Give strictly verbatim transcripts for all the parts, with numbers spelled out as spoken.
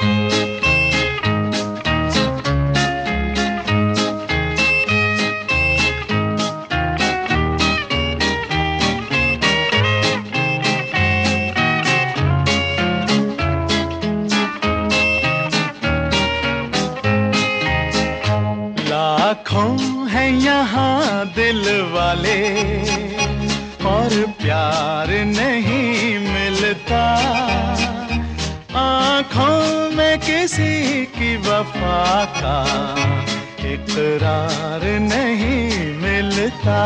लाखों हैं यहाँ दिल वाले और प्यार नहीं मिलता, आँखों में किसी की वफा का इकरार नहीं मिलता।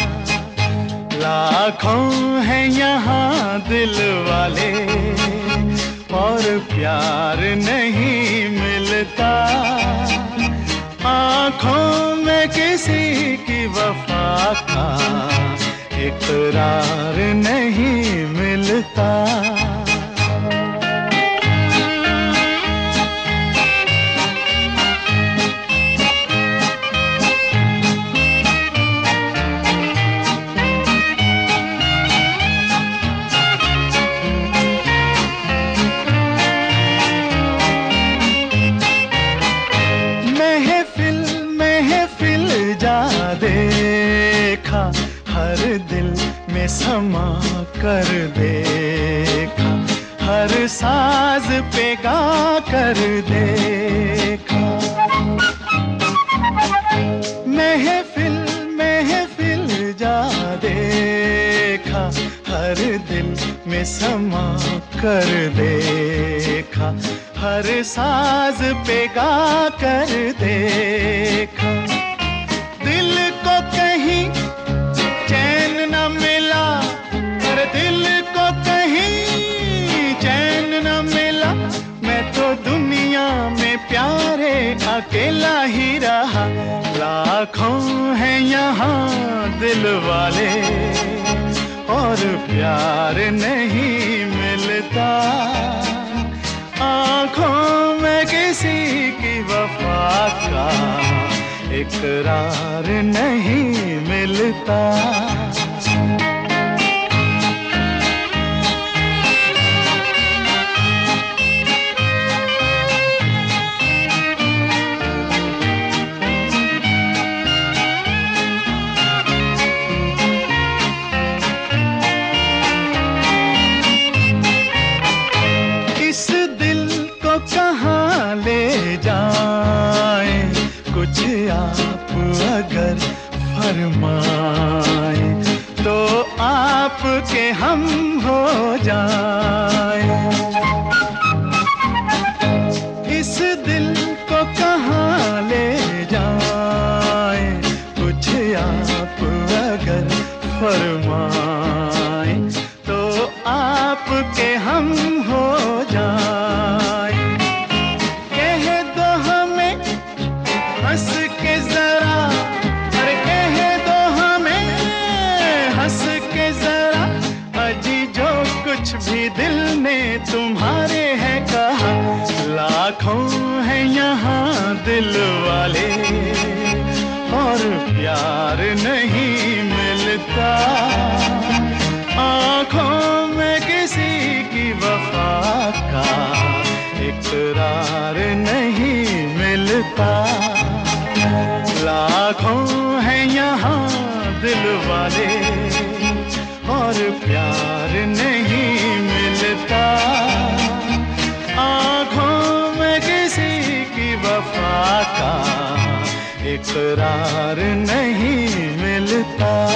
लाखों हैं यहाँ दिल वाले और प्यार नहीं मिलता, आँखों में किसी की वफा का इकरार नहीं मिलता। देखा हर दिल में समा कर देखा, हर साज पे गा कर देखा। महफिल महफिल जा देखा, हर दिल में समा कर देखा, हर साज पे गा कर देखा। दिल को कहीं चैन न मिला, और दिल को कहीं चैन न मिला, मैं तो दुनिया में प्यारे अकेला ही रहा। लाखों हैं यहाँ दिल वाले और प्यार नहीं मिलता, आँखों में किसी की वफा का इकरार नहीं मिलता। इस दिल को कहाँ ले जाएं, कुछ आप अगर फरमाए तो आपके हम हो जाए। इस दिल को कहाँ ले जाए, कुछ आप अगर फरमाए तो आपके हम हो जाए। कह दो हमें हंस के जरा, अरे कह दो हमें हंस के जरा, अजी जो कुछ भी दिल ने तुम्हारे है कहा। लाखों हैं यहाँ दिल वाले और प्यार नहीं मिलता, आँखों में किसी की वफा का इकरार नहीं मिलता। लाखों हैं यहाँ दिल वाले और प्यार नहीं मिलता, आँखों में किसी की वफा का इकरार नहीं मिलता।